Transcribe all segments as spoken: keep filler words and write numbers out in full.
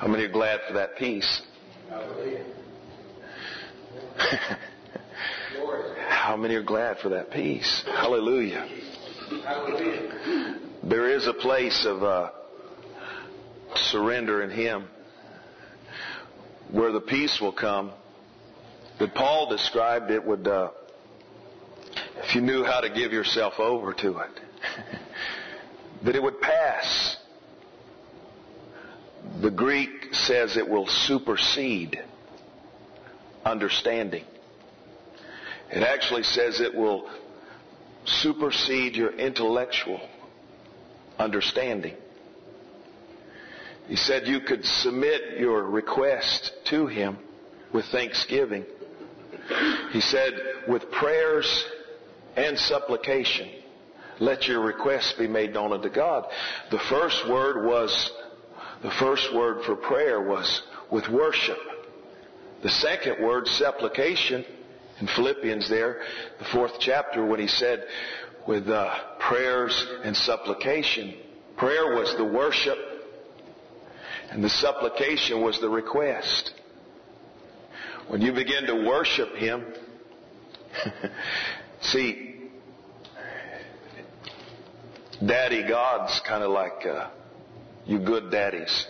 How many are glad for that peace? How many are glad for that peace? Hallelujah. There is a place of uh, surrender in Him where the peace will come. That Paul described it would, uh, if you knew how to give yourself over to it, that it would pass. The Greek says it will supersede understanding. It actually says it will supersede your intellectual understanding. He said you could submit your request to Him with thanksgiving. He said, with prayers and supplication, let your requests be made known unto God. The first word was, the first word for prayer was with worship. The second word, supplication, in Philippians there, the fourth chapter, when he said, with uh, prayers and supplication. Prayer was the worship, and the supplication was the request. When you begin to worship Him, see, Daddy God's kind of like uh, you good daddies.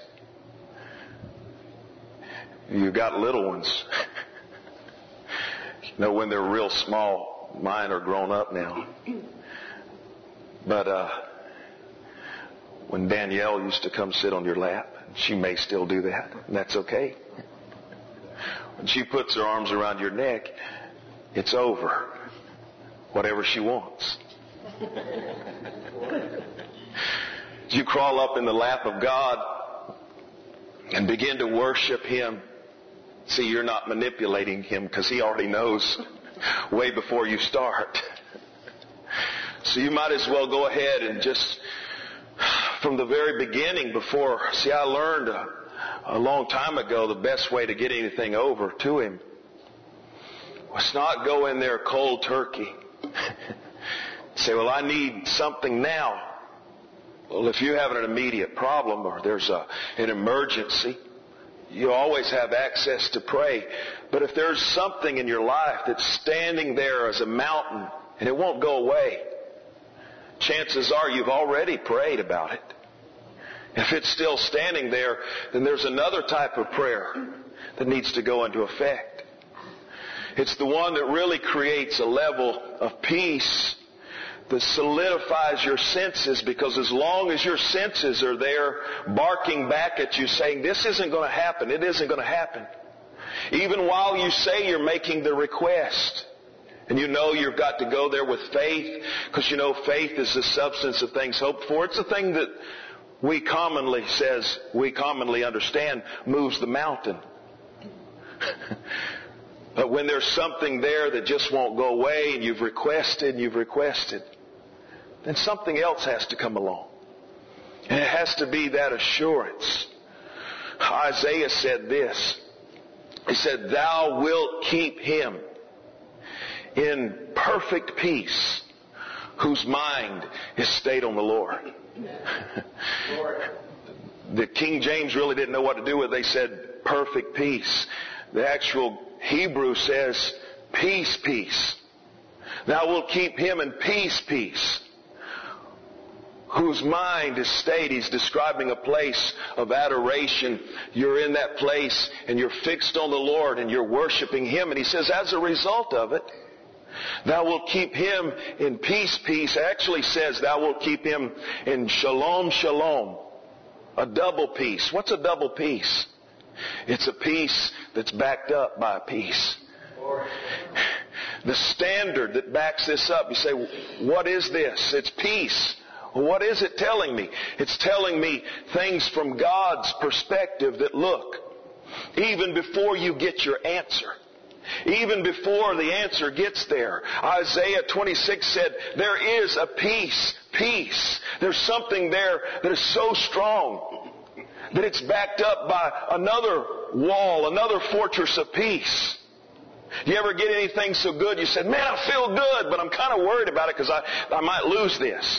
You got little ones. You know, when they're real small, mine are grown up now. But uh, when Danielle used to come sit on your lap, she may still do that, and that's okay. When she puts her arms around your neck, it's over. Whatever she wants. You crawl up in the lap of God and begin to worship Him. See, you're not manipulating Him because He already knows way before you start. So you might as well go ahead and just, from the very beginning before, see, I learned a, a long time ago the best way to get anything over to Him was not go in there cold turkey. Say, well, I need something now. Well, if you have an immediate problem or there's a, an emergency, you always have access to pray. But if there's something in your life that's standing there as a mountain and it won't go away, chances are you've already prayed about it. If it's still standing there, then there's another type of prayer that needs to go into effect. It's the one that really creates a level of peace that solidifies your senses, because as long as your senses are there barking back at you saying, this isn't going to happen, it isn't going to happen. Even while you say you're making the request, and you know you've got to go there with faith, because you know faith is the substance of things hoped for. It's a thing that we commonly says, we commonly understand moves the mountain. But when there's something there that just won't go away, and you've requested and you've requested, then something else has to come along. And it has to be that assurance. Isaiah said this. He said, thou wilt keep him in perfect peace whose mind is stayed on the Lord. The King James really didn't know what to do with it. They said perfect peace. The actual Hebrew says peace, peace. Thou wilt keep him in peace, peace, whose mind is stayed. He's describing a place of adoration. You're in that place and you're fixed on the Lord and you're worshiping Him. And He says, as a result of it, thou wilt keep him in peace, peace. It actually says thou wilt keep him in shalom, shalom. A double peace. What's a double peace? It's a peace that's backed up by a peace. The standard that backs this up, you say, what is this? It's peace. Well, what is it telling me? It's telling me things from God's perspective that, look, even before you get your answer, even before the answer gets there, Isaiah twenty-six said, there is a peace, peace. There's something there that is so strong that it's backed up by another wall, another fortress of peace. You ever get anything so good you said, man, I feel good, but I'm kind of worried about it because I, I might lose this.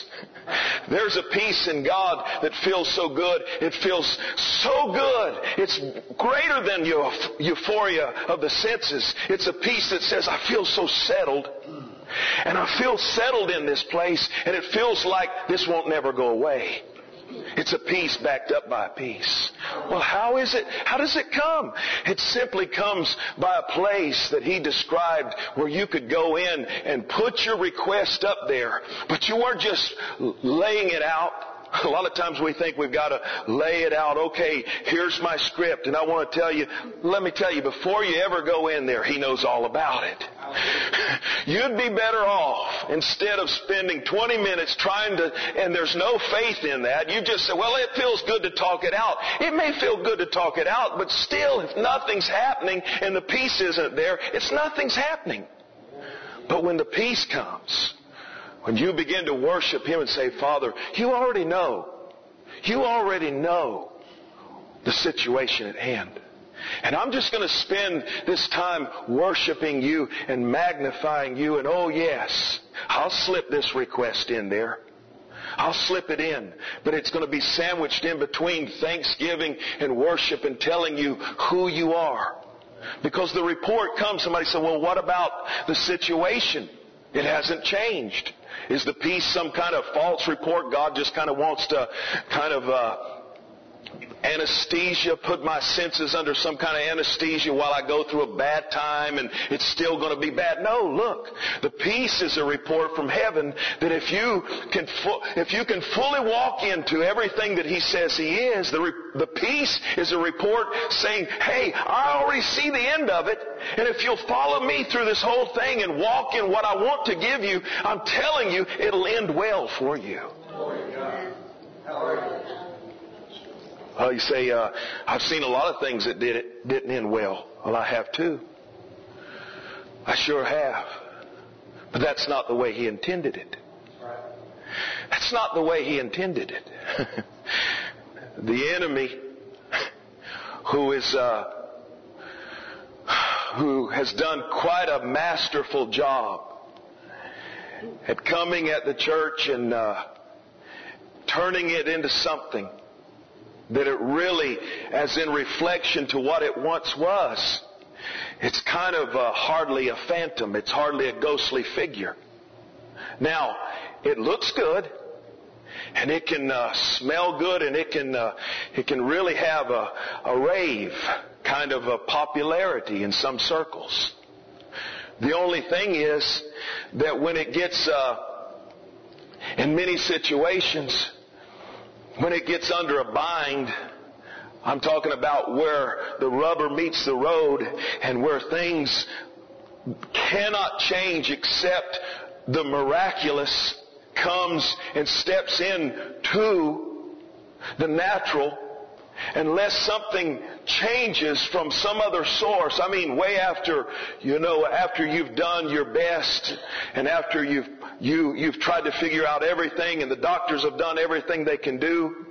There's a peace in God that feels so good. It feels so good. It's greater than your euphoria of the senses. It's a peace that says, I feel so settled. And I feel settled in this place. And it feels like this won't never go away. It's a peace backed up by a peace. Well, how is it? How does it come? It simply comes by a place that he described where you could go in and put your request up there. But you weren't just laying it out. A lot of times we think we've got to lay it out. Okay, here's my script. And I want to tell you, let me tell you, before you ever go in there, he knows all about it. You'd be better off, instead of spending twenty minutes trying to, and there's no faith in that, you just say, well, it feels good to talk it out. It may feel good to talk it out, but still, if nothing's happening and the peace isn't there, it's nothing's happening. But when the peace comes, when you begin to worship him and say, Father, you already know. You already know the situation at hand. And I'm just going to spend this time worshiping you and magnifying you. And oh yes, I'll slip this request in there. I'll slip it in. But it's going to be sandwiched in between thanksgiving and worship and telling you who you are. Because the report comes, somebody said, well, what about the situation? It hasn't changed. Is the peace some kind of false report? God just kind of wants to kind of uh, anesthesia, put my senses under some kind of anesthesia while I go through a bad time and it's still going to be bad. No, look, the peace is a report from heaven that if you can fu- if you can fully walk into everything that he says he is, the, re- the peace is a report saying, hey, I already see the end of it, and if you'll follow me through this whole thing and walk in what I want to give you, I'm telling you, it'll end well for you. Well, you say, uh, I've seen a lot of things that did it, didn't end well. Well, I have too. I sure have. But that's not the way he intended it. That's not the way he intended it. The enemy, who is, uh, who has done quite a masterful job at coming at the church and uh, turning it into something that it really, as in reflection to what it once was, it's kind of uh, hardly a phantom. It's hardly a ghostly figure. Now, it looks good, and it can uh, smell good, and it can uh, it can really have a, a rave kind of a popularity in some circles. The only thing is that when it gets, uh, in many situations, when it gets under a bind, I'm talking about where the rubber meets the road and where things cannot change except the miraculous comes and steps in to the natural, unless something changes from some other source. I mean, way after, you know, after you've done your best and after you've you you've tried to figure out everything and the doctors have done everything they can do,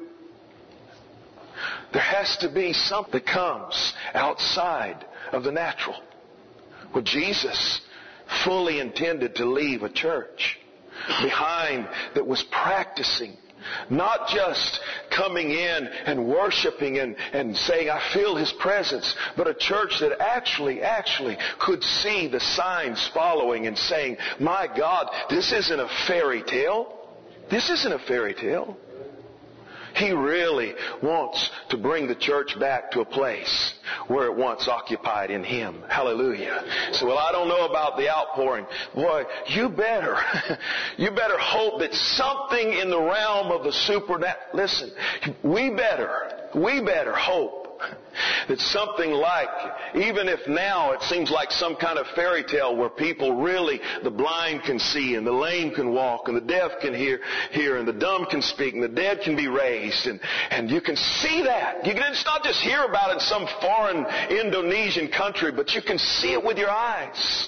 there has to be something that comes outside of the natural. Well, Jesus fully intended to leave a church behind that was practicing, not just coming in and worshiping and, and saying, I feel his presence, but a church that actually, actually could see the signs following and saying, my God, this isn't a fairy tale. This isn't a fairy tale. He really wants to bring the church back to a place where it once occupied in him. Hallelujah. So, well, I don't know about the outpouring. Boy, you better, you better hope that something in the realm of the supernatural, listen, we better, we better hope that something like, even if now it seems like some kind of fairy tale where people really, the blind can see and the lame can walk and the deaf can hear, hear and the dumb can speak and the dead can be raised, and, and you can see that. You can, it's not just hear about it in some foreign Indonesian country, but you can see it with your eyes.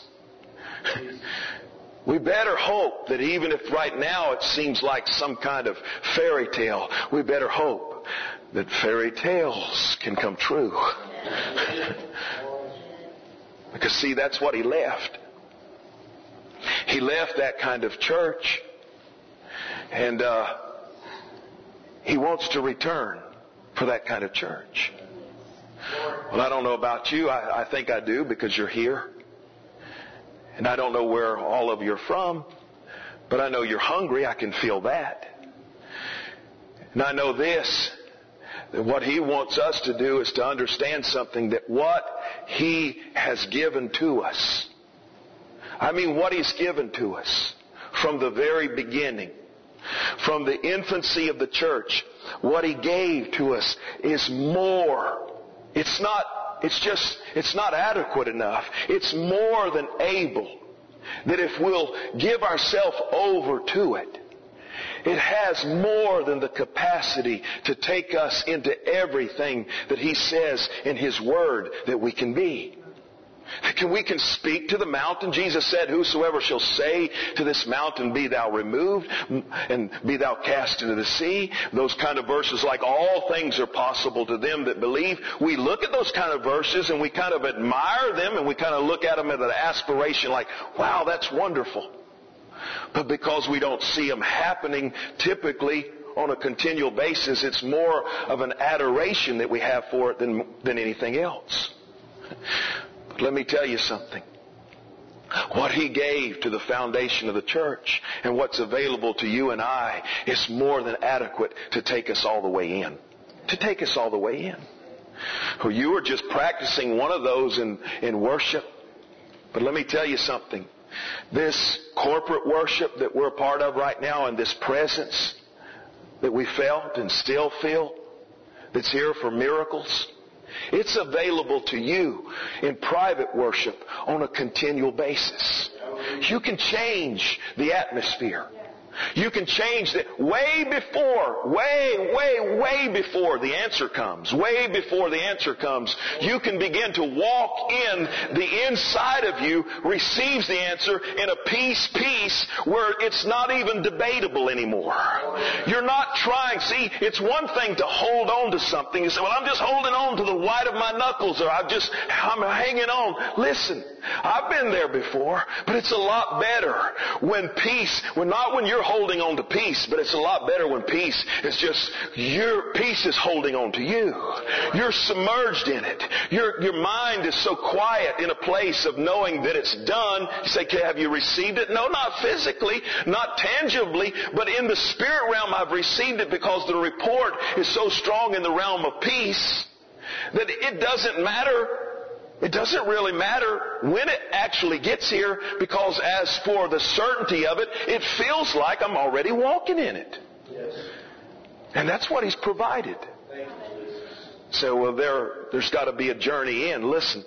We better hope that even if right now it seems like some kind of fairy tale, we better hope that fairy tales can come true. Because see, that's what he left. He left that kind of church. And uh, He wants to return for that kind of church. Well, I don't know about you. I, I think I do, because you're here. And I don't know where all of you are from, but I know you're hungry. I can feel that. And I know this, that what He wants us to do is to understand something, that what He has given to us, I mean what He's given to us from the very beginning, from the infancy of the church, what He gave to us is more. It's not, it's just, it's not adequate enough. It's more than able. That if we'll give ourselves over to it, it has more than the capacity to take us into everything that He says in His Word that we can be. Can we can speak to the mountain. Jesus said, whosoever shall say to this mountain, be thou removed, and be thou cast into the sea. Those kind of verses, like all things are possible to them that believe. We look at those kind of verses and we kind of admire them, and we kind of look at them as an aspiration, like, wow, that's wonderful. But because we don't see them happening typically on a continual basis, it's more of an adoration that we have for it than, than anything else. Let me tell you something. What He gave to the foundation of the church and what's available to you and I is more than adequate to take us all the way in. To take us all the way in. Well, you are just practicing one of those in, in worship. But let me tell you something. This corporate worship that we're a part of right now, and this presence that we felt and still feel, that's here for miracles, it's available to you in private worship on a continual basis. You can change the atmosphere. You can change the way before, way, way, way before the answer comes. Way before the answer comes, you can begin to walk in. The inside of you receives the answer in a peace, peace where it's not even debatable anymore. You're not trying. See, it's one thing to hold on to something. You say, well, I'm just holding on to the white of my knuckles, or I'm just, I'm hanging on. Listen, I've been there before, but it's a lot better when peace, when not when you're holding on to peace, but it's a lot better when peace is just, your peace is holding on to you. You're submerged in it. Your, your mind is so quiet in a place of knowing that it's done. You say, okay, have you received it? No, not physically, not tangibly, but in the spirit realm I've received it, because the report is so strong in the realm of peace that it doesn't matter. It doesn't really matter when it actually gets here, because as for the certainty of it, it feels like I'm already walking in it. Yes. And that's what He's provided. So well, there, there's got to be a journey in. Listen,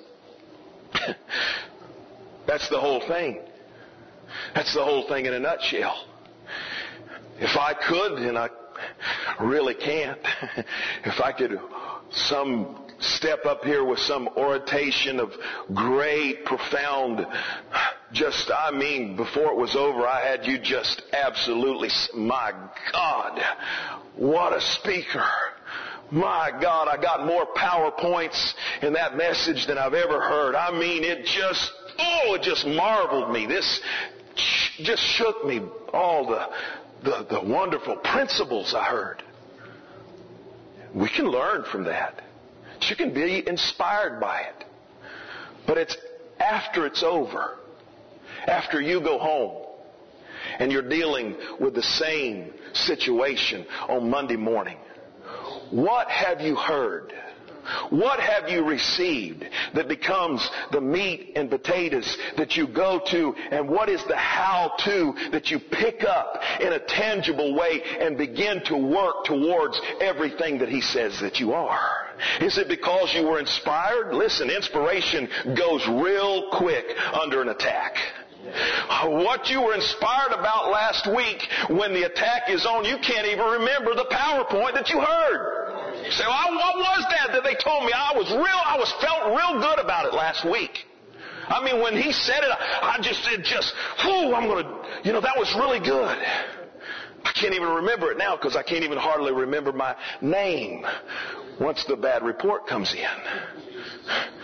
that's the whole thing. That's the whole thing in a nutshell. If I could, and I really can't, if I could some step up here with some oration of great, profound, just, I mean, before it was over, I had you just absolutely, my God, what a speaker. My God, I got more PowerPoints in that message than I've ever heard. I mean, it just, oh, it just marveled me. This just shook me, all the, the, the wonderful principles I heard. We can learn from that. You can be inspired by it. But it's after it's over, after you go home, and you're dealing with the same situation on Monday morning. What have you heard? What have you received that becomes the meat and potatoes that you go to? And what is the how-to that you pick up in a tangible way and begin to work towards everything that He says that you are? Is it because you were inspired? Listen, inspiration goes real quick under an attack. What you were inspired about last week, when the attack is on, you can't even remember the PowerPoint that you heard. You say, well, what was that that they told me? I was real, I was felt real good about it last week. I mean, when he said it, I just, it just, whew, I'm going to, you know, that was really good. I can't even remember it now because I can't even hardly remember my name once the bad report comes in.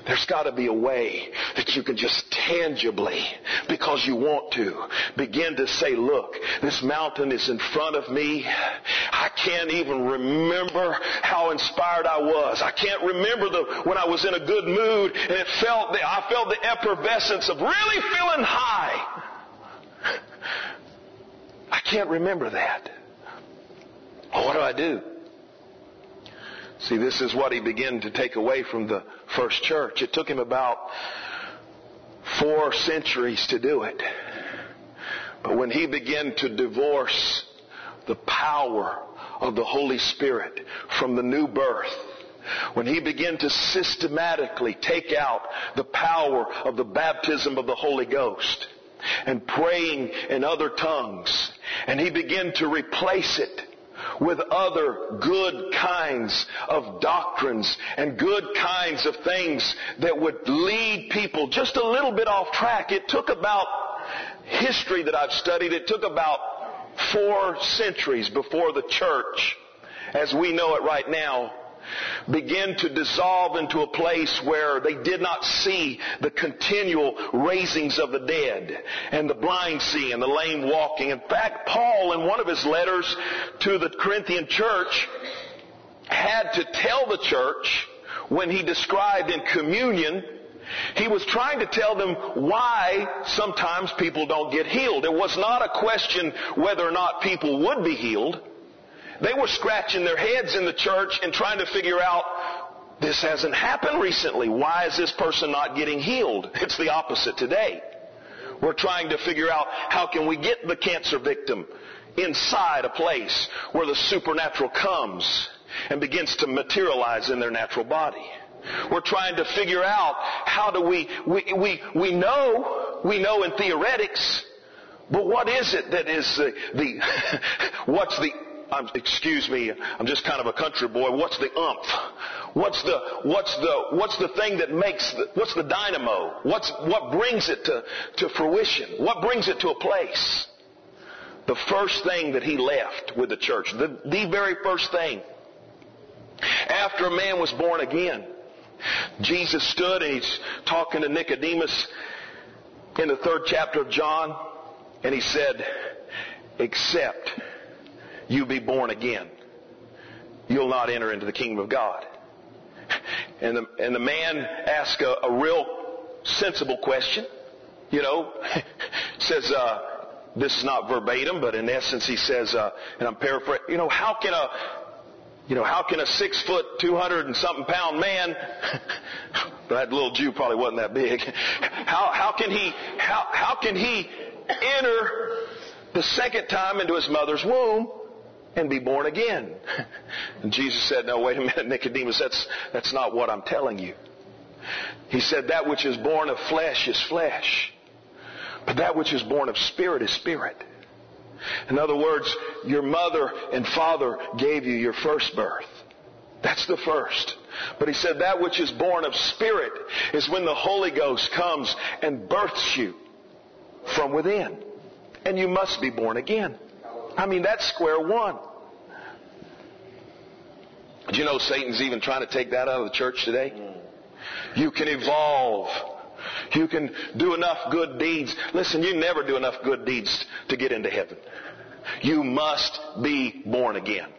There's got to be a way that you can just tangibly, because you want to, begin to say, look, this mountain is in front of me. I can't even remember how inspired I was. I can't remember the when I was in a good mood and it felt the, I felt the effervescence of really feeling high. I can't remember that. Well, what do I do? See, this is what he began to take away from the first church. It took him about four centuries to do it. But when he began to divorce the power of the Holy Spirit from the new birth, when he began to systematically take out the power of the baptism of the Holy Ghost and praying in other tongues, and he began to replace it with other good kinds of doctrines and good kinds of things that would lead people just a little bit off track. It took about, history that I've studied, it took about four centuries before the church, as we know it right now, began to dissolve into a place where they did not see the continual raisings of the dead and the blind seeing and the lame walking. In fact, Paul, in one of his letters to the Corinthian church, had to tell the church, when he described in communion, he was trying to tell them why sometimes people don't get healed. It was not a question whether or not people would be healed. They were scratching their heads in the church and trying to figure out, this hasn't happened recently. Why is this person not getting healed? It's the opposite today. We're trying to figure out, how can we get the cancer victim inside a place where the supernatural comes and begins to materialize in their natural body. We're trying to figure out, how do we, we, we, we know, we know in theoretics, but what is it that is the, the what's the, I'm, excuse me, I'm just kind of a country boy. What's the umph? What's the what's the what's the thing that makes the, what's the dynamo? What's what brings it to, to fruition? What brings it to a place? The first thing that he left with the church, the, the very first thing, after a man was born again, Jesus stood and he's talking to Nicodemus in the third chapter of John, and he said, except you be born again, you'll not enter into the kingdom of God. And the, and the man asked a, a real sensible question. You know, says, uh, this is not verbatim, but in essence he says, uh, and I'm paraphrasing, you know, how can a, you know, how can a six foot, two hundred and something pound man, that little Jew probably wasn't that big, how, how can he, how, how can he enter the second time into his mother's womb and be born again? And Jesus said, no, wait a minute, Nicodemus, that's, that's not what I'm telling you. He said, that which is born of flesh is flesh, but that which is born of spirit is spirit. In other words, your mother and father gave you your first birth. That's the first. But he said that which is born of spirit is when the Holy Ghost comes and births you from within. And you must be born again. I mean, that's square one. Do you know Satan's even trying to take that out of the church today? You can evolve. You can do enough good deeds. Listen, you never do enough good deeds to get into heaven. You must be born again.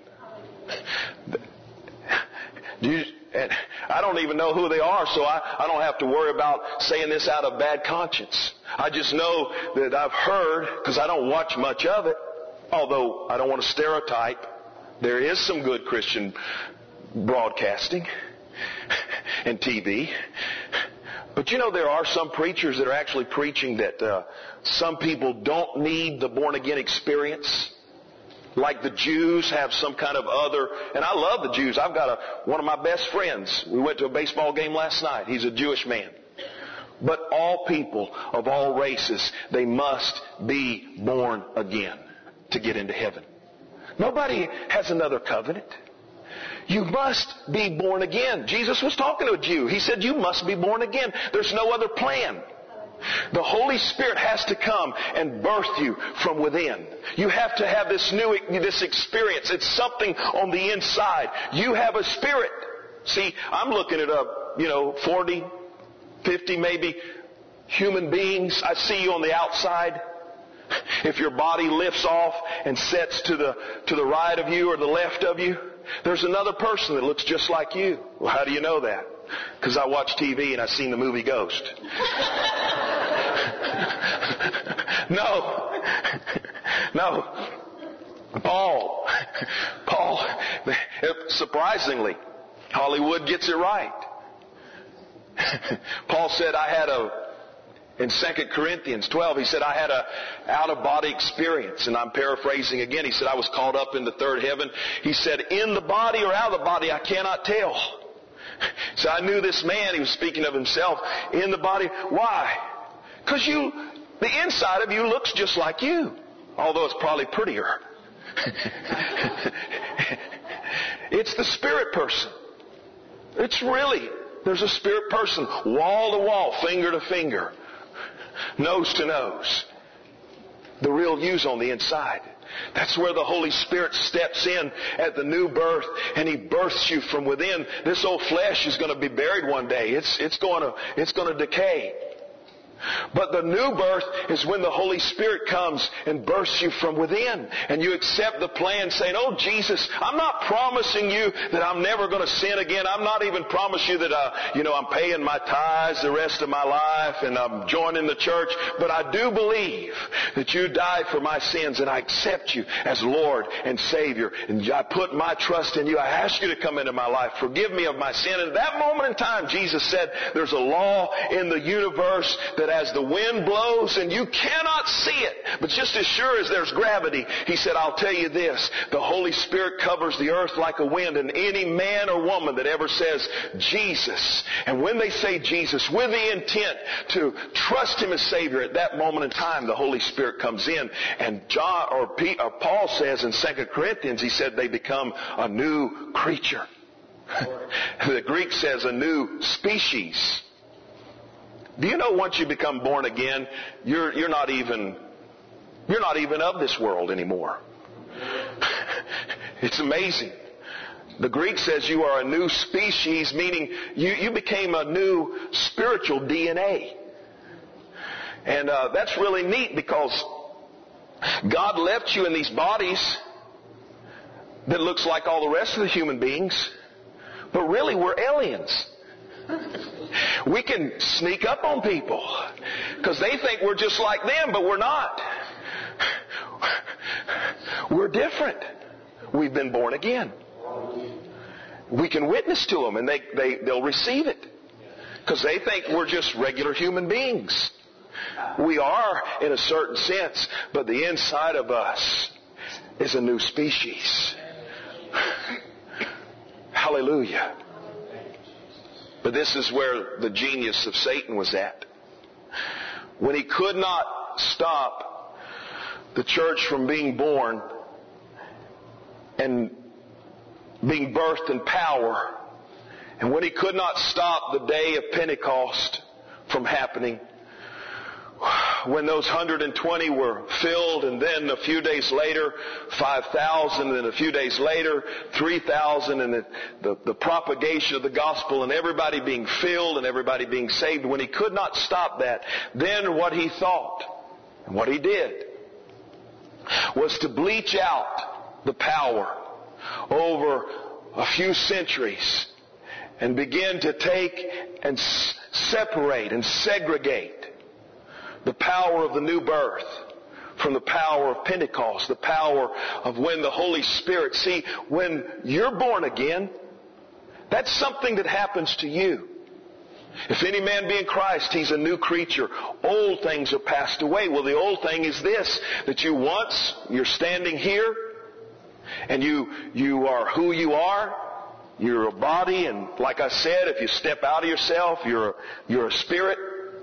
You, and I don't even know who they are, so I, I don't have to worry about saying this out of bad conscience. I just know that I've heard, because I don't watch much of it, although I don't want to stereotype. There is some good Christian broadcasting and T V. But you know, there are some preachers that are actually preaching that uh, some people don't need the born-again experience. Like the Jews have some kind of other, and I love the Jews. I've got a, one of my best friends. We went to a baseball game last night. He's a Jewish man. But all people of all races, they must be born again to get into heaven. Nobody has another covenant. You must be born again. Jesus was talking to a Jew. He said, you must be born again. There's no other plan. The Holy Spirit has to come and birth you from within. You have to have this new, this experience. It's something on the inside. You have a spirit. See, I'm looking at a, you know, forty, fifty maybe human beings. I see you on the outside. If your body lifts off and sets to the, to the right of you or the left of you, there's another person that looks just like you. Well, how do you know that? Because I watch T V and I've seen the movie Ghost. No. No. Paul. Paul, surprisingly, Hollywood gets it right. Paul said, I had a, in Second Corinthians twelve, he said, I had a out-of-body experience. And I'm paraphrasing again. He said, I was caught up in the third heaven. He said, in the body or out of the body, I cannot tell. So I knew this man, he was speaking of himself, in the body. Why? Because you, the inside of you looks just like you. Although it's probably prettier. It's the spirit person. It's really, there's a spirit person, wall to wall, finger to finger, nose to nose. The real you's on the inside. That's where the Holy Spirit steps in at the new birth, and He births you from within. This old flesh is going to be buried one day. It's, it's going to, it's going to decay. But the new birth is when the Holy Spirit comes and births you from within. And you accept the plan saying, oh Jesus, I'm not promising you that I'm never going to sin again. I'm not even promising you that uh, you know, I'm paying my tithes the rest of my life and I'm joining the church. But I do believe that you died for my sins and I accept you as Lord and Savior. And I put my trust in you. I ask you to come into my life. Forgive me of my sin. And at that moment in time, Jesus said, there's a law in the universe that as the wind blows and you cannot see it, but just as sure as there's gravity, He said, I'll tell you this, the Holy Spirit covers the earth like a wind, and any man or woman that ever says Jesus, and when they say Jesus with the intent to trust Him as Savior, at that moment in time the Holy Spirit comes in, and John or, Pete, or Paul says in Second Corinthians, he said they become a new creature. The Greek says a new species. Do you know once you become born again, you're, you're not even, you're not even of this world anymore. It's amazing. The Greek says you are a new species, meaning you, you became a new spiritual D N A. And uh, that's really neat because God left you in these bodies that looks like all the rest of the human beings, but really we're aliens. We can sneak up on people because they think we're just like them, but we're not. We're different. We've been born again. We can witness to them and they, they, they'll receive it because they think we're just regular human beings. We are in a certain sense, but the inside of us is a new species. Hallelujah. But this is where the genius of Satan was at. When he could not stop the church from being born and being birthed in power, and when he could not stop the day of Pentecost from happening, when those one hundred twenty were filled, and then a few days later five thousand, and a few days later three thousand, and the, the, the propagation of the gospel and everybody being filled and everybody being saved, when he could not stop that, then what he thought and what he did was to bleach out the power over a few centuries and begin to take and s- separate and segregate the power of the new birth from the power of Pentecost, the power of when the Holy Spirit. See, when you're born again, that's something that happens to you. If any man be in Christ, he's a new creature. Old things are passed away. Well, the old thing is this, that you once, you're standing here, and you, you are who you are. You're a body, and like I said, if you step out of yourself, you're, you're a spirit.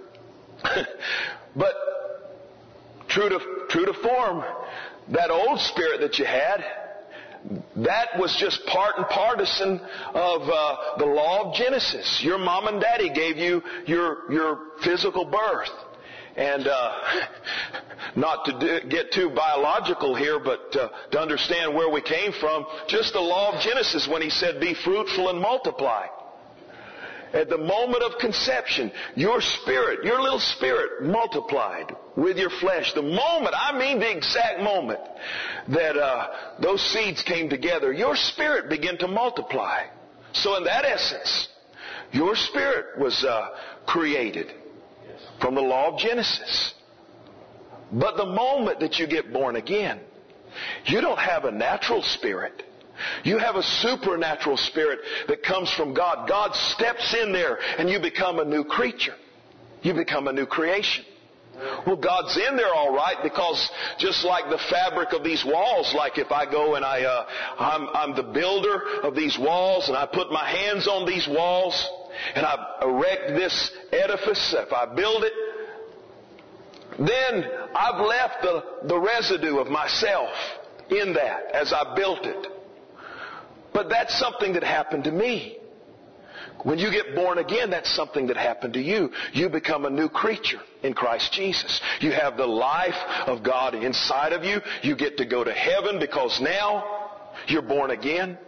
But true to, true to form, that old spirit that you had, that was just part and partisan of uh, the law of Genesis. Your mom and daddy gave you your, your physical birth. And uh, not to do, get too biological here, but uh, to understand where we came from, just the law of Genesis when He said, be fruitful and multiply. At the moment of conception, your spirit, your little spirit multiplied with your flesh. The moment, I mean the exact moment that uh, those seeds came together, your spirit began to multiply. So in that essence, your spirit was uh, created from the law of Genesis. But the moment that you get born again, you don't have a natural spirit. You have a supernatural spirit that comes from God. God steps in there and you become a new creature. You become a new creation. Well, God's in there all right, because just like the fabric of these walls, like if I go and I, uh, I'm, I'm the builder of these walls and I put my hands on these walls and I erect this edifice, if I build it, then I've left the, the residue of myself in that as I built it. But that's something that happened to me. When you get born again, that's something that happened to you. You become a new creature in Christ Jesus. You have the life of God inside of you. You get to go to heaven because now you're born again.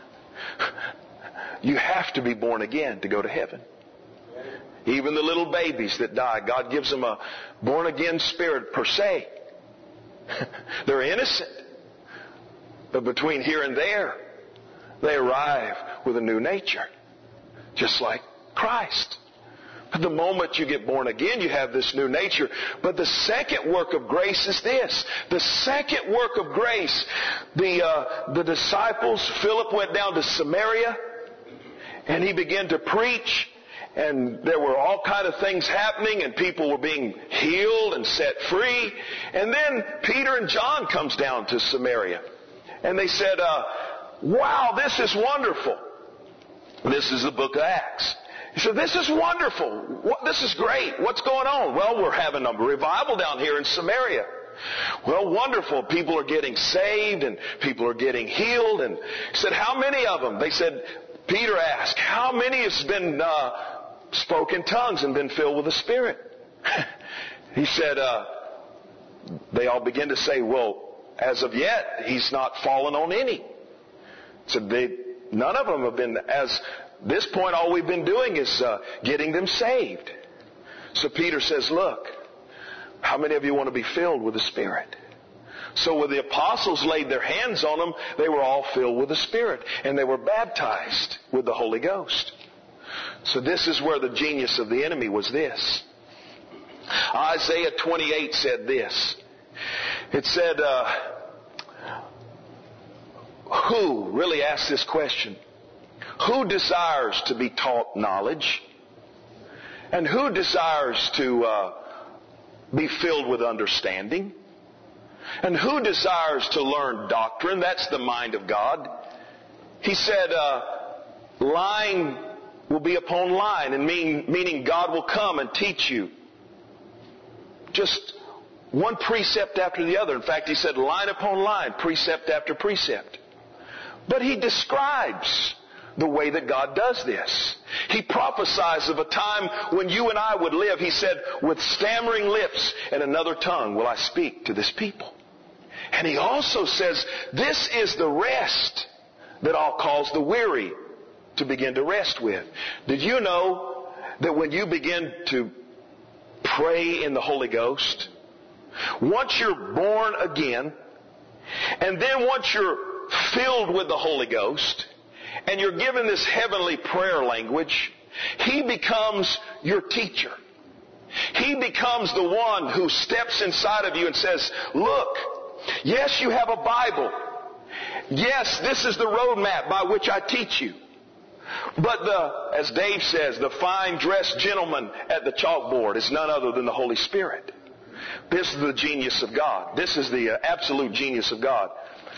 You have to be born again to go to heaven. Even the little babies that die, God gives them a born again spirit per se. They're innocent. But between here and there, they arrive with a new nature, just like Christ. But the moment you get born again, you have this new nature. But the second work of grace is this. The second work of grace, the, uh, the disciples, Philip went down to Samaria, and he began to preach, and there were all kind of things happening, and people were being healed and set free. And then Peter and John comes down to Samaria, and they said, uh, wow, this is wonderful. This is the book of Acts. He said, this is wonderful. What, this is great. What's going on? Well, we're having a revival down here in Samaria. Well, wonderful. People are getting saved and people are getting healed. And he said, how many of them? They said, Peter asked, how many has been uh, spoken tongues and been filled with the Spirit? He said, uh, they all began to say, well, as of yet, he's not fallen on any. So they, none of them have been, as this point, all we've been doing is uh, getting them saved. So Peter says, look, how many of you want to be filled with the Spirit? So when the apostles laid their hands on them, they were all filled with the Spirit. And they were baptized with the Holy Ghost. So this is where the genius of the enemy was this. Isaiah twenty-eight said this. It said, uh, who, really asked this question, who desires to be taught knowledge? And who desires to uh, be filled with understanding? And who desires to learn doctrine? That's the mind of God. He said, uh, line will be upon line, and mean, meaning God will come and teach you. Just one precept after the other. In fact, he said line upon line, precept after precept. But he describes the way that God does this. He prophesies of a time when you and I would live. He said, with stammering lips and another tongue will I speak to this people. And he also says, this is the rest that I'll cause the weary to begin to rest with. Did you know that when you begin to pray in the Holy Ghost, once you're born again, and then once you're filled with the Holy Ghost, and you're given this heavenly prayer language, He becomes your teacher. He becomes the one who steps inside of you and says, look, yes, you have a Bible. Yes, this is the roadmap by which I teach you. But the, as Dave says, the fine-dressed gentleman at the chalkboard is none other than the Holy Spirit. This is the genius of God. This is the uh, absolute genius of God.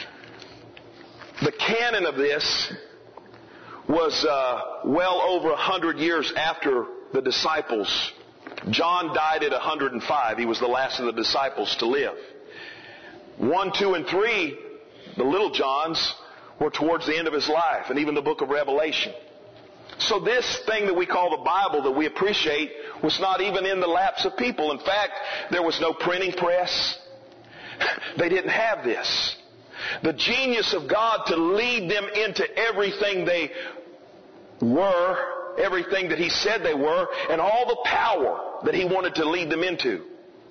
The canon of this was uh, well over a hundred years after the disciples. John died at one hundred five. He was the last of the disciples to live. One, two, and three, the little Johns, were towards the end of his life, and even the book of Revelation. So this thing that we call the Bible that we appreciate was not even in the laps of people. In fact, there was no printing press. They didn't have this. The genius of God to lead them into everything they were were everything that He said they were, and all the power that He wanted to lead them into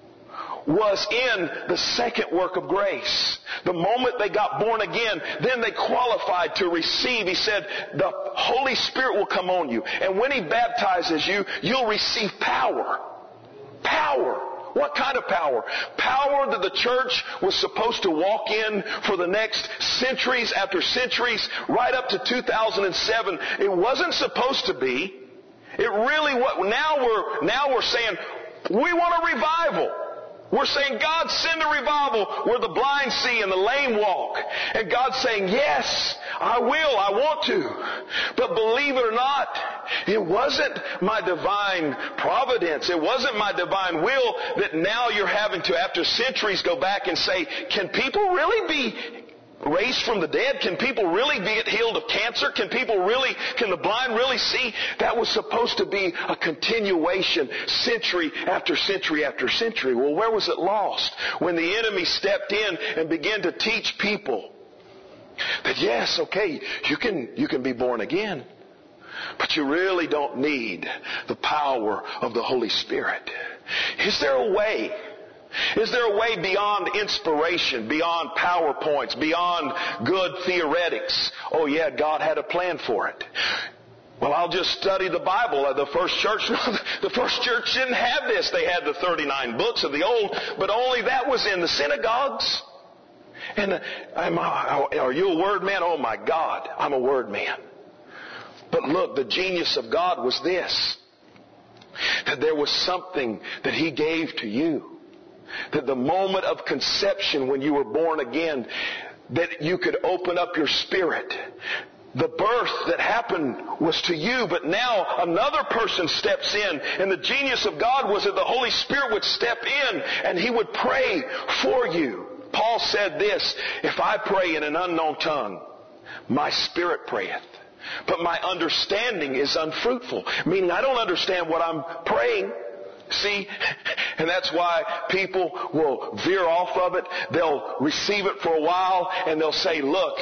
was in the second work of grace. The moment they got born again, then they qualified to receive. He said, the Holy Spirit will come on you. And when He baptizes you, you'll receive power. Power. What kind of power? Power that the church was supposed to walk in for the next centuries after centuries, right up to two thousand seven. It wasn't supposed to be. It really was. Now we're, now we're saying, we want a revival. We're saying, God, send a revival where the blind see and the lame walk. And God's saying, yes, I will, I want to. But believe it or not, it wasn't my divine providence. It wasn't my divine will that now you're having to, after centuries, go back and say, can people really be raised from the dead? Can people really get healed of cancer? Can people really, can the blind really see? That was supposed to be a continuation, century after century after century. Well, where was it lost? When the enemy stepped in and began to teach people that yes, okay, you can, you can be born again, but you really don't need the power of the Holy Spirit. Is there a way? Is there a way beyond inspiration, beyond PowerPoints, beyond good theoretics? Oh yeah, God had a plan for it. Well, I'll just study the Bible. The first church, the first church didn't have this. They had the thirty-nine books of the old, but only that was in the synagogues. And I'm, are you a word man? Oh my God, I'm a word man. But look, the genius of God was this, that there was something that He gave to you. That the moment of conception when you were born again, that you could open up your spirit. The birth that happened was to you, but now another person steps in. And the genius of God was that the Holy Spirit would step in and He would pray for you. Paul said this, if I pray in an unknown tongue, my spirit prayeth, but my understanding is unfruitful. Meaning I don't understand what I'm praying. See, and that's why people will veer off of it. They'll receive it for a while and they'll say, look,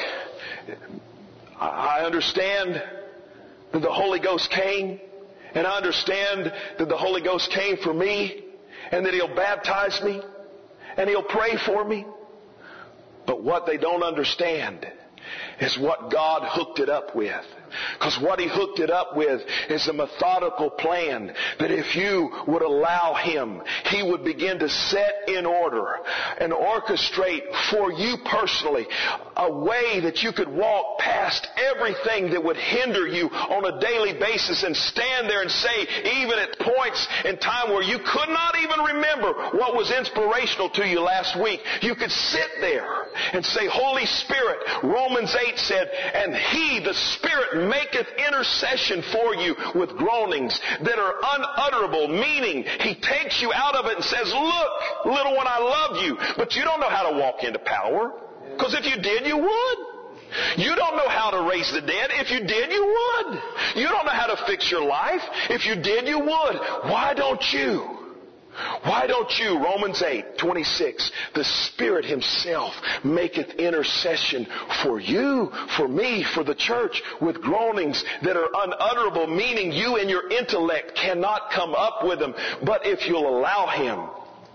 I understand that the Holy Ghost came, and I understand that the Holy Ghost came for me, and that He'll baptize me and He'll pray for me. But what they don't understand is what God hooked it up with. Because what He hooked it up with is a methodical plan that if you would allow Him, He would begin to set in order and orchestrate for you personally a way that you could walk past everything that would hinder you on a daily basis and stand there and say, even at points in time where you could not even remember what was inspirational to you last week, you could sit there and say, Holy Spirit, Romans eight said, and He, the Spirit, maketh intercession for you with groanings that are unutterable, meaning He takes you out of it and says, look, little one, I love you, but you don't know how to walk into power, because if you did, you would. You don't know how to raise the dead. If you did, you would. You don't know how to fix your life. If you did, you would. Why don't you? Why don't you, Romans eight twenty-six, the Spirit Himself maketh intercession for you, for me, for the church, with groanings that are unutterable, meaning you and your intellect cannot come up with them. But if you'll allow Him,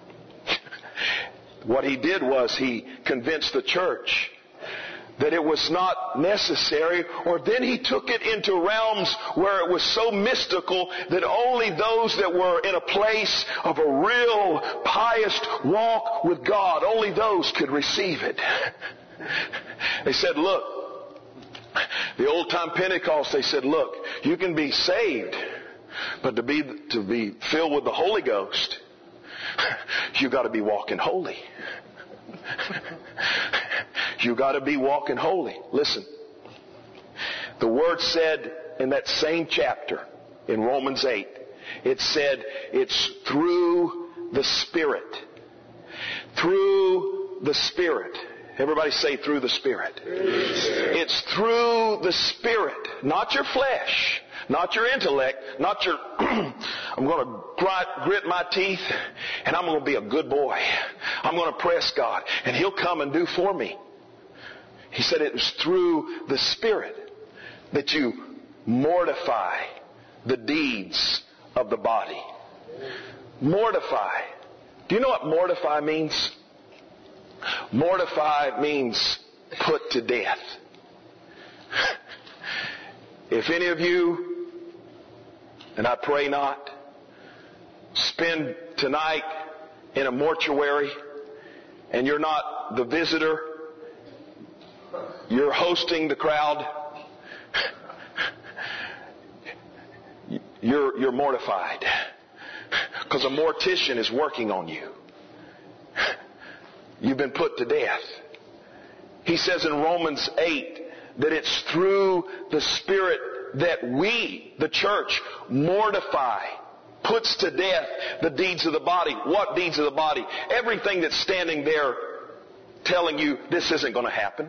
what He did was He convinced the church that it was not necessary, or then He took it into realms where it was so mystical that only those that were in a place of a real pious walk with God, only those could receive it. They said, look, the old time Pentecost, they said, look, you can be saved, but to be, to be filled with the Holy Ghost, you got to be walking holy. You got to be walking holy. Listen, the Word said in that same chapter in Romans eight, it said it's through the Spirit. Through the Spirit. Everybody say through the Spirit. Through the Spirit. It's through the Spirit, not your flesh, not your intellect, not your, I'm going to grit my teeth and I'm going to be a good boy. I'm going to press God and He'll come and do for me. He said it was through the Spirit that you mortify the deeds of the body. Mortify. Do you know what mortify means? Mortify means put to death. If any of you, and I pray not, spend tonight in a mortuary and you're not the visitor, you're hosting the crowd, you're, you're mortified. Because a mortician is working on you. You've been put to death. He says in Romans eight that it's through the Spirit that we, the church, mortify, puts to death the deeds of the body. What deeds of the body? Everything that's standing there telling you this isn't going to happen.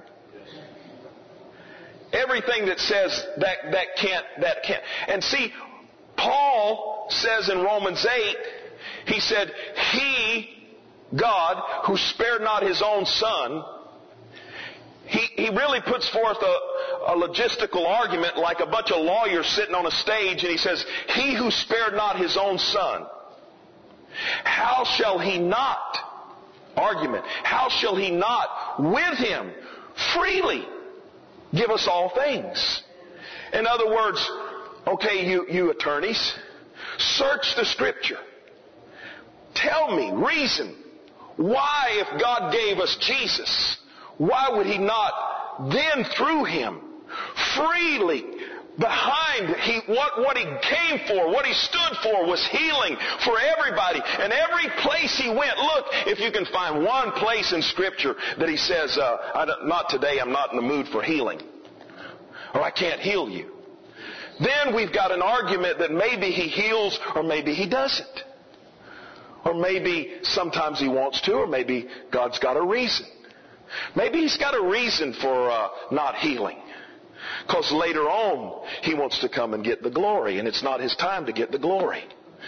Everything that says that, that can't, that can't. And see, Paul says in Romans eight, he said, He, God, who spared not His own Son, he, he really puts forth a, a logistical argument like a bunch of lawyers sitting on a stage, and he says, He who spared not His own Son, how shall He not, argument, how shall He not with Him freely give us all things? In other words, okay, you, you attorneys, search the Scripture. Tell me, reason, why if God gave us Jesus, why would He not then through Him freely behind he, what, what He came for, what He stood for was healing for everybody. And every place He went, look, if you can find one place in Scripture that He says, uh, I don't, not today, I'm not in the mood for healing. Or I can't heal you. Then we've got an argument that maybe He heals or maybe He doesn't. Or maybe sometimes He wants to, or maybe God's got a reason. Maybe He's got a reason for uh, not healing. Because later on, He wants to come and get the glory, and it's not His time to get the glory.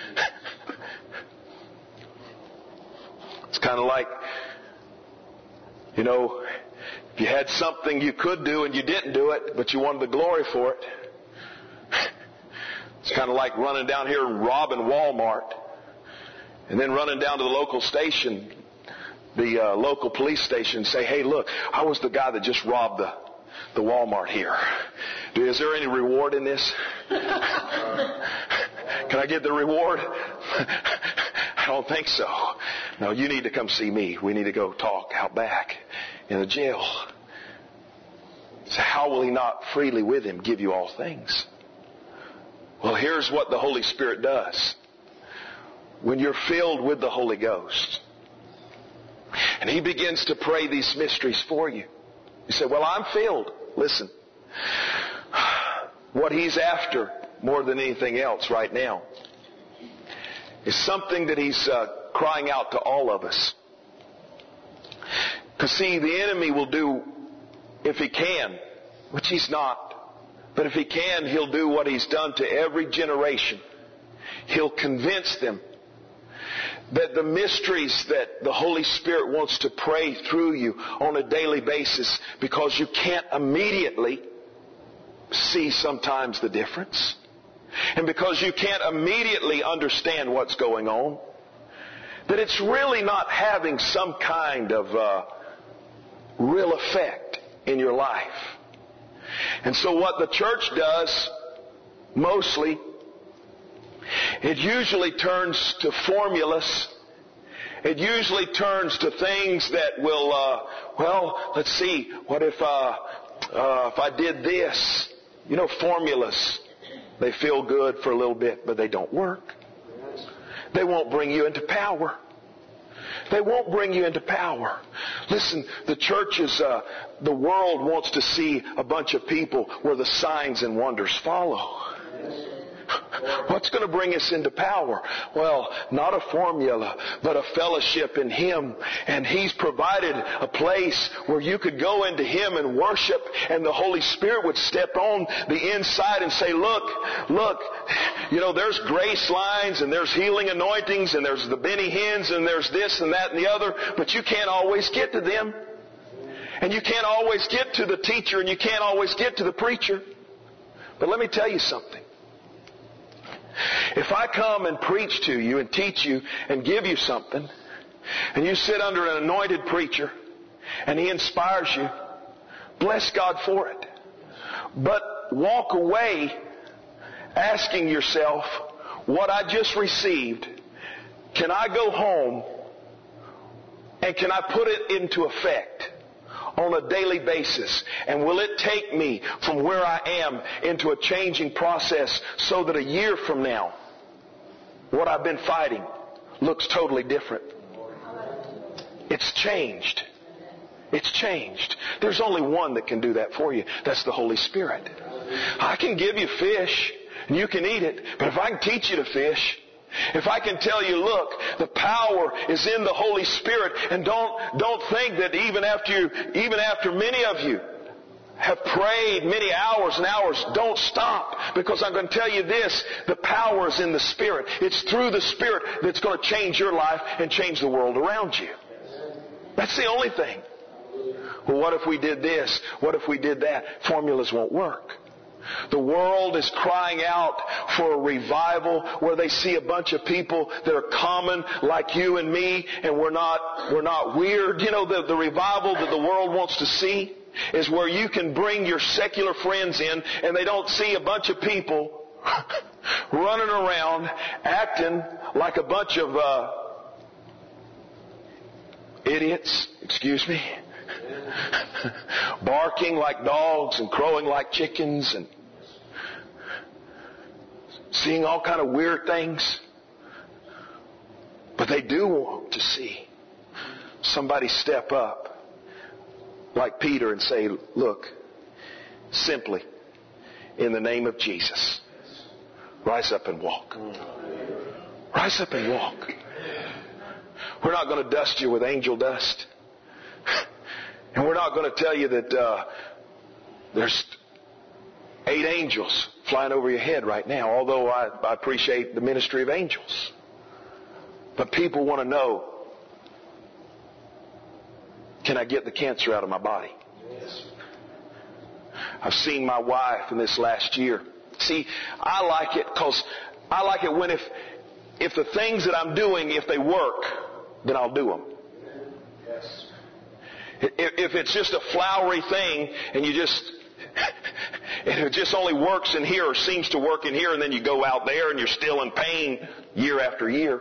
It's kind of like, you know, if you had something you could do and you didn't do it, but you wanted the glory for it. It's kind of like running down here and robbing Walmart, and then running down to the local station, the uh, local police station, and say, hey, look, I was the guy that just robbed the, the Walmart here. Is there any reward in this? Can I get the reward? I don't think so. No, you need to come see me. We need to go talk out back in the jail. So how will He not freely with Him give you all things? Well, here's what the Holy Spirit does. When you're filled with the Holy Ghost, and He begins to pray these mysteries for you. You say, well, I'm filled. Listen, what He's after more than anything else right now is something that He's uh, crying out to all of us. Because see, the enemy will do, if he can, which he's not, but if he can, he'll do what he's done to every generation. He'll convince them that the mysteries that the Holy Spirit wants to pray through you on a daily basis, because you can't immediately see sometimes the difference, and because you can't immediately understand what's going on, that it's really not having some kind of uh, real effect in your life. And so what the church does, mostly, it usually turns to formulas. It usually turns to things that will, uh, well, let's see, what if, uh, uh, if I did this? You know, formulas, they feel good for a little bit, but they don't work. They won't bring you into power. They won't bring you into power. Listen, the church is, uh, the world wants to see a bunch of people where the signs and wonders follow. What's going to bring us into power? Well, not a formula, but a fellowship in Him. And He's provided a place where you could go into Him and worship, and the Holy Spirit would step on the inside and say, look, look, you know, there's grace lines, and there's healing anointings, and there's the Benny Hinn's, and there's this and that and the other, but you can't always get to them. And you can't always get to the teacher, and you can't always get to the preacher. But let me tell you something. If I come and preach to you and teach you and give you something, and you sit under an anointed preacher, and he inspires you, bless God for it. But walk away asking yourself, what I just received, can I go home and can I put it into effect on a daily basis? And will it take me from where I am into a changing process so that a year from now, what I've been fighting looks totally different? It's changed. It's changed. There's only one that can do that for you. That's the Holy Spirit. I can give you fish and you can eat it, but if I can teach you to fish, if I can tell you, look, the power is in the Holy Spirit, and don't don't think that even after you, even after many of you have prayed many hours and hours, don't stop, because I'm going to tell you this, the power is in the Spirit. It's through the Spirit that's going to change your life and change the world around you. That's the only thing. Well, what if we did this? What if we did that? Formulas won't work. The world is crying out for a revival where they see a bunch of people that are common like you and me, and we're not, we're not weird. You know, the, the revival that the world wants to see is where you can bring your secular friends in and they don't see a bunch of people running around acting like a bunch of uh, idiots, excuse me, barking like dogs and crowing like chickens and seeing all kind of weird things. But they do want to see somebody step up like Peter and say, look, simply, in the name of Jesus, rise up and walk. Rise up and walk. We're not going to dust you with angel dust. And we're not going to tell you that uh, there's eight angels flying over your head right now, although I, I appreciate the ministry of angels. But people want to know, can I get the cancer out of my body? Yes. I've seen my wife in this last year. See, I like it because I like it when if if the things that I'm doing, if they work, then I'll do them. Yes. If it's just a flowery thing and you just, and it just only works in here or seems to work in here, and then you go out there and you're still in pain year after year,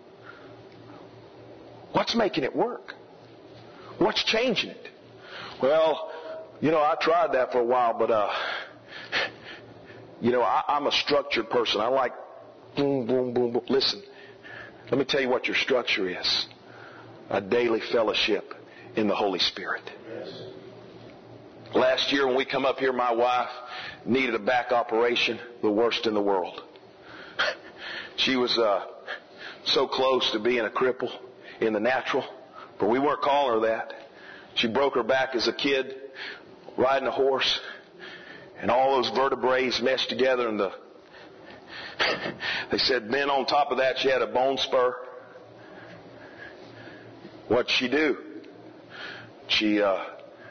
what's making it work? What's changing it? Well, you know, I tried that for a while, but, uh, you know, I, I'm a structured person. I like boom, boom, boom, boom. Listen, let me tell you what your structure is. A daily fellowship in the Holy Spirit. Yes. Last year when we come up here, my wife needed a back operation, the worst in the world. She was uh, so close to being a cripple in the natural, but we weren't calling her that. She broke her back as a kid riding a horse, and all those vertebrae meshed together, and the they said then on top of that she had a bone spur. What'd she do? She uh,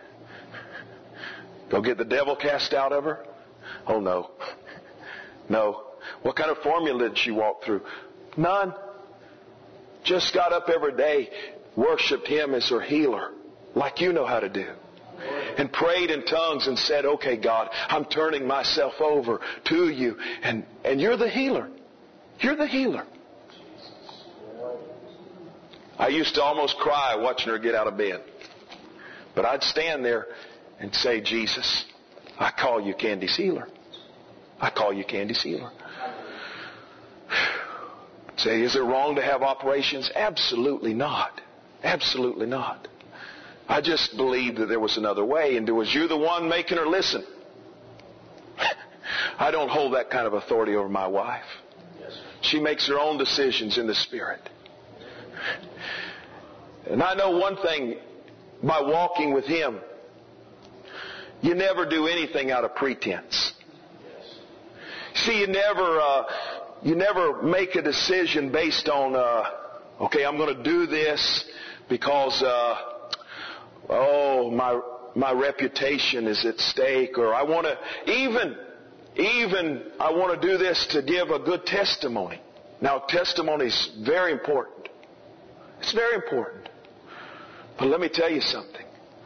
go get the devil cast out of her? Oh no. No. What kind of formula did she walk through? None. Just got up every day, worshiped Him as her healer, like you know how to do. And prayed in tongues and said, okay, God, I'm turning myself over to you. And, and you're the healer. You're the healer. I used to almost cry watching her get out of bed. But I'd stand there and say, Jesus, I call you Candy's healer. I call you Candy's healer. Say, is it wrong to have operations? Absolutely not. Absolutely not. I just believed that there was another way, and was you the one making her listen? I don't hold that kind of authority over my wife. She makes her own decisions in the Spirit. And I know one thing, by walking with Him, you never do anything out of pretense. See, you never, uh, you never make a decision based on, uh, okay, I'm going to do this because, uh, oh, my my reputation is at stake, or I want to, even, even I want to do this to give a good testimony. Now, testimony is very important. It's very important. But let me tell you something.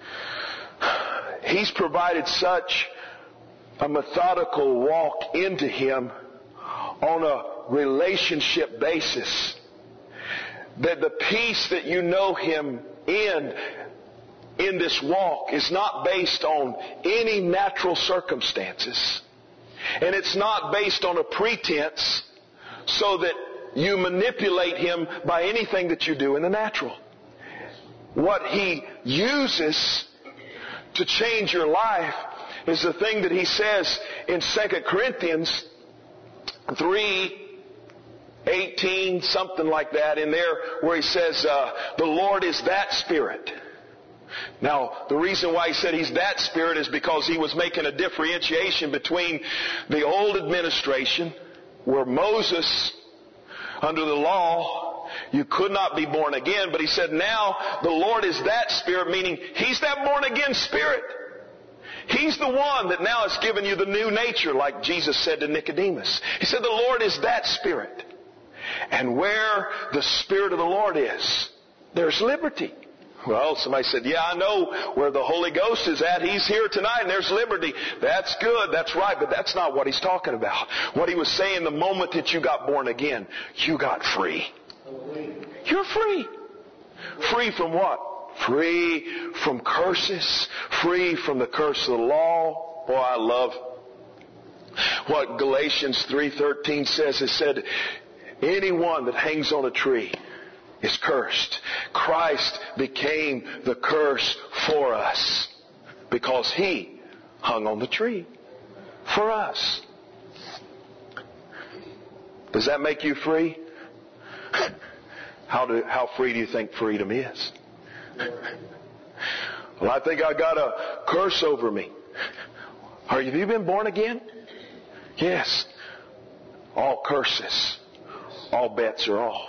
He's provided such a methodical walk into Him on a relationship basis that the peace that you know Him in, in this walk is not based on any natural circumstances. And it's not based on a pretense so that you manipulate Him by anything that you do in the natural. What He uses to change your life is the thing that He says in Second Corinthians three eighteen, something like that in there, where He says, uh, the Lord is that Spirit. Now, the reason why He said He's that Spirit is because He was making a differentiation between the old administration, where Moses, under the law, you could not be born again. But He said now the Lord is that Spirit, meaning He's that born again Spirit. He's the one that now has given you the new nature, like Jesus said to Nicodemus. He said the Lord is that Spirit. And where the Spirit of the Lord is, there's liberty. Well, somebody said, yeah, I know where the Holy Ghost is at. He's here tonight and there's liberty. That's good. That's right. But that's not what He's talking about. What He was saying, the moment that you got born again, you got free. You're free. Free from what? Free from curses. Free from the curse of the law. Boy, I love what Galatians three thirteen says. It said, anyone that hangs on a tree is cursed. Christ became the curse for us because He hung on the tree for us. Does that make you free? How do, how free do you think freedom is? Well, I think I got a curse over me. Have you been born again? Yes. All curses, all bets are off.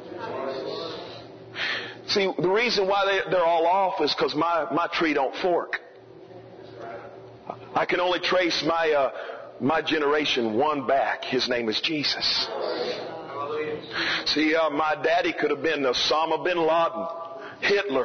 See, the reason why they, they're all off is because my, my tree don't fork. I can only trace my uh, my generation one back. His name is Jesus. See, uh, my daddy could have been Osama bin Laden, Hitler,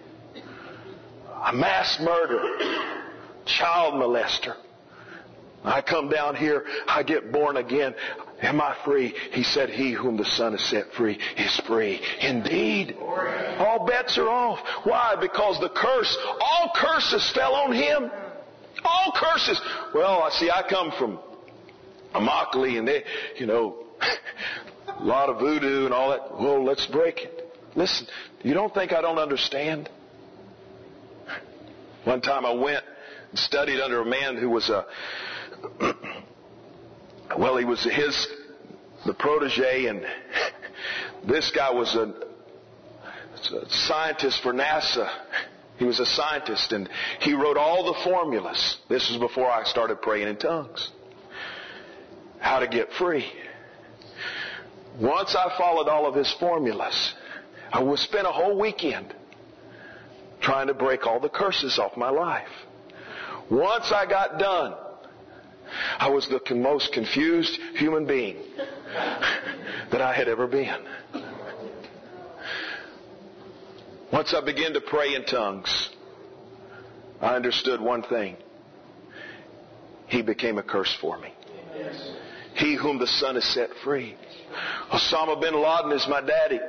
a mass murderer, child molester. I come down here, I get born again. Am I free? He said, he whom the Son has set free is free indeed. All bets are off. Why? Because the curse, all curses fell on Him. All curses. Well, I see, I come from Immokalee and they, you know, a lot of voodoo and all that. Well, let's break it. Listen, you don't think I don't understand? One time I went and studied under a man who was a well, he was his, the protege, and this guy was a, a scientist for NASA. He was a scientist, and he wrote all the formulas. This was before I started praying in tongues. How to get free. Once I followed all of his formulas, I would spend a whole weekend trying to break all the curses off my life. Once I got done, I was the most confused human being that I had ever been. Once I began to pray in tongues, I understood one thing. He became a curse for me. He whom the Son has set free. Osama bin Laden is my daddy.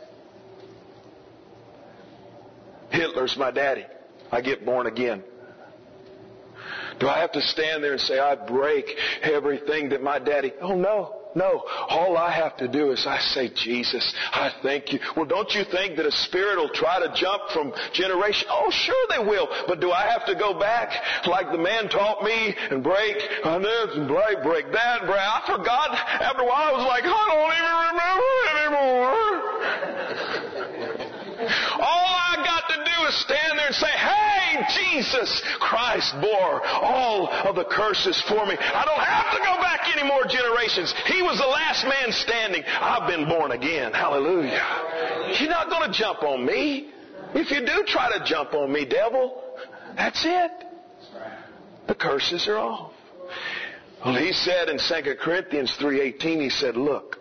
Hitler's my daddy. I get born again. Do I have to stand there and say, I break everything that my daddy... Oh, no. No. All I have to do is I say, Jesus, I thank you. Well, don't you think that a spirit will try to jump from generation? Oh, sure they will. But do I have to go back like the man taught me and break on this and break, break that? Break. I forgot. After a while, I was like, I don't even remember anymore. All I got to do is stand there and say, hey, Jesus Christ bore all of the curses for me. I don't have to go back any more generations. He was the last man standing. I've been born again. Hallelujah. You're not going to jump on me. If you do try to jump on me, devil, that's it. The curses are off. Well, he said in Second Corinthians three eighteen, he said, look,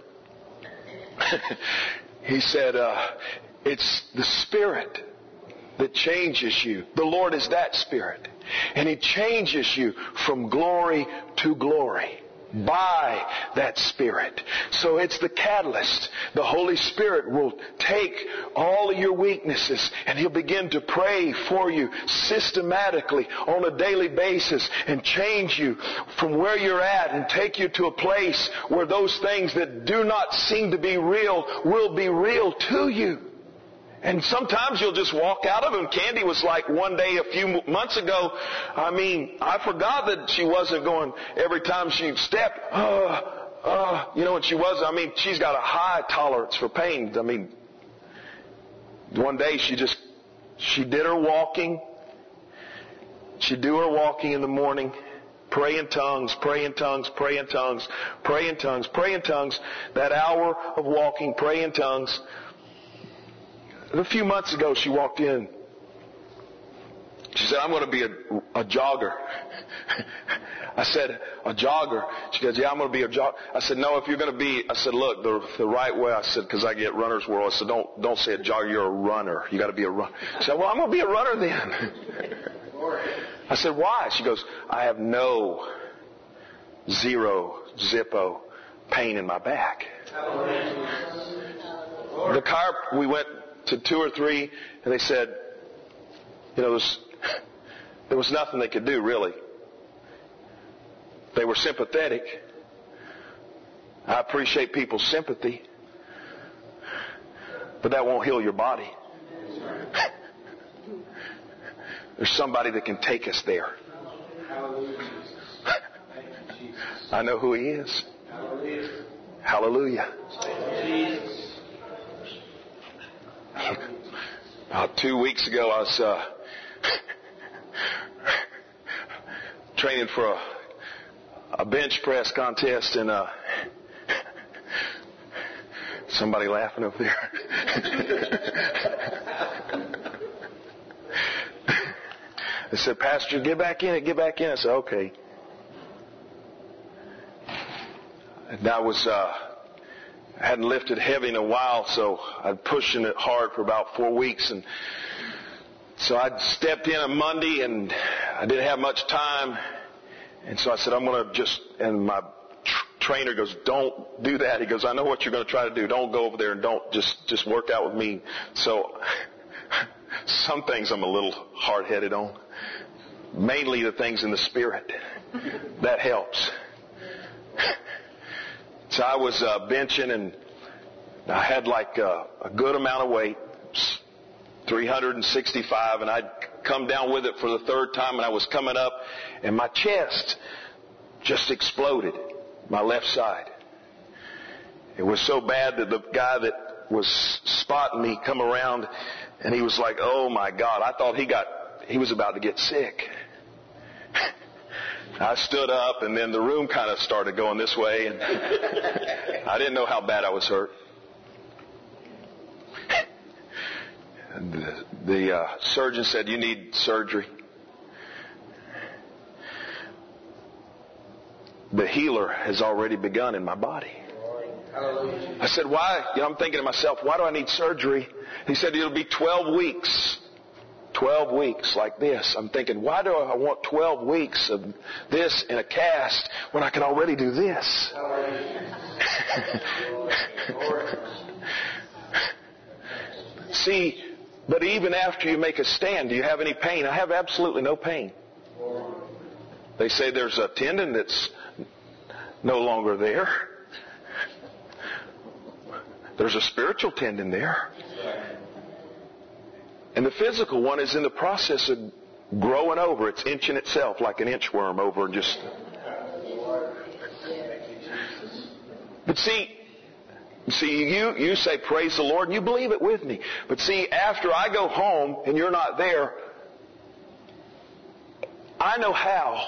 he said, uh, it's the Spirit that changes you. The Lord is that Spirit. And He changes you from glory to glory by that Spirit. So it's the catalyst. The Holy Spirit will take all of your weaknesses and He'll begin to pray for you systematically on a daily basis and change you from where you're at and take you to a place where those things that do not seem to be real will be real to you. And sometimes you'll just walk out of them. Candy was like one day a few months ago, I mean, I forgot that she wasn't going every time she stepped, uh, uh, you know, and she was, I mean, she's got a high tolerance for pain. I mean, one day she just, she did her walking. She'd do her walking in the morning, pray in tongues, pray in tongues, pray in tongues, pray in tongues, pray in tongues. That hour of walking, pray in tongues. A few months ago, she walked in. She said, I'm going to be a, a jogger. I said, a jogger? She goes, yeah, I'm going to be a jogger. I said, no, if you're going to be, I said, look, the, the right way, I said, because I get runner's world. I said, don't, don't say a jogger, you're a runner. You got to be a runner. She said, well, I'm going to be a runner then. I said, why? She goes, I have no, zero, zippo pain in my back. The car, we went to two or three, and they said, you know, there was, there was nothing they could do, really. They were sympathetic. I appreciate people's sympathy, but that won't heal your body. There's somebody that can take us there. I know who He is. Hallelujah. About two weeks ago, I was uh, training for a, a bench press contest, and uh, somebody laughing over there. They said, Pastor, get back in it, get back in it. I said, okay. And I was... Uh, I hadn't lifted heavy in a while, so I'd pushing it hard for about four weeks. And so I stepped in on Monday, and I didn't have much time. And so I said, I'm going to just, and my tr- trainer goes, don't do that. He goes, I know what you're going to try to do. Don't go over there and don't just, just work out with me. So some things I'm a little hard-headed on. Mainly the things in the Spirit. That helps. So I was uh, benching, and I had like a, a good amount of weight, three hundred sixty-five, and I'd come down with it for the third time, and I was coming up, and my chest just exploded, my left side. It was so bad that the guy that was spotting me come around, and he was like, oh my God, I thought he got, he was about to get sick. I stood up, and then the room kind of started going this way, and I didn't know how bad I was hurt. And the the uh, surgeon said, you need surgery. The healer has already begun in my body. I said, why? You know, I'm thinking to myself, why do I need surgery? He said, it'll be twelve weeks. twelve weeks like this. I'm thinking, why do I want twelve weeks of this in a cast when I can already do this? See, but even after you make a stand, do you have any pain? I have absolutely no pain. They say there's a tendon that's no longer there. There's a spiritual tendon there. And the physical one is in the process of growing over. It's inching itself like an inchworm over and just... But see, see, you, you say, praise the Lord, and you believe it with me. But see, after I go home and you're not there, I know how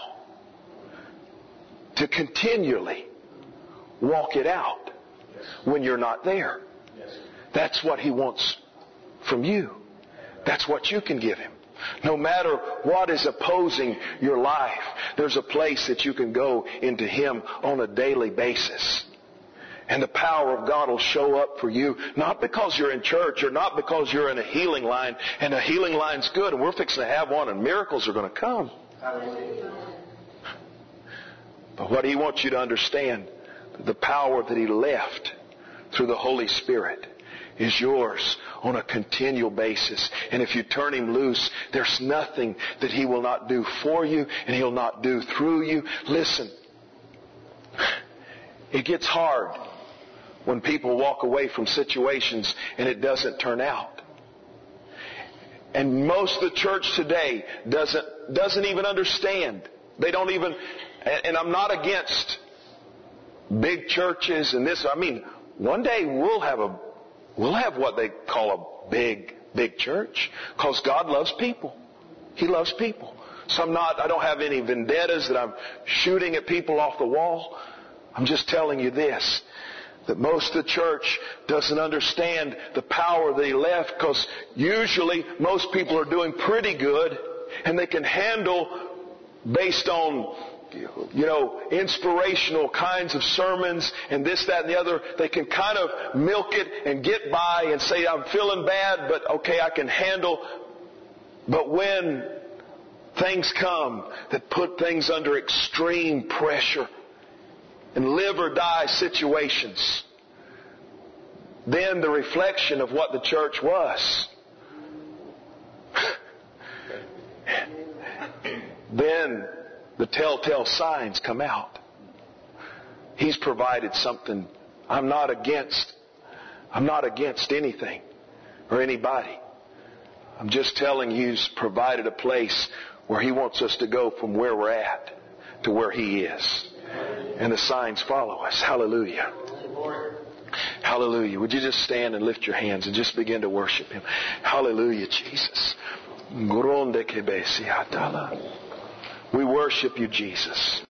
to continually walk it out when you're not there. That's what He wants from you. That's what you can give Him. No matter what is opposing your life, there's a place that you can go into Him on a daily basis. And the power of God will show up for you, not because you're in church or not because you're in a healing line, and a healing line's good and we're fixing to have one and miracles are going to come. But what He wants you to understand, the power that He left through the Holy Spirit is yours on a continual basis. And if you turn Him loose, there's nothing that He will not do for you and He'll not do through you. Listen, it gets hard when people walk away from situations and it doesn't turn out. And most of the church today doesn't doesn't even understand. They don't even, and I'm not against big churches and this. I mean, one day we'll have a we'll have what they call a big big church, because God loves people. He loves people. So I'm not I don't have any vendettas that I'm shooting at people off the wall. I'm just telling you this, that most of the church doesn't understand the power that He left, because usually most people are doing pretty good and they can handle, based on, you know, inspirational kinds of sermons and this, that, and the other, they can kind of milk it and get by and say, I'm feeling bad, but okay, I can handle. But when things come that put things under extreme pressure and live or die situations, then the reflection of what the church was, then the telltale signs come out. He's provided something. I'm not against, I'm not against anything or anybody. I'm just telling you, He's provided a place where He wants us to go from where we're at to where He is. And the signs follow us. Hallelujah. Hallelujah. Would you just stand and lift your hands and just begin to worship Him? Hallelujah, Jesus. We worship You, Jesus.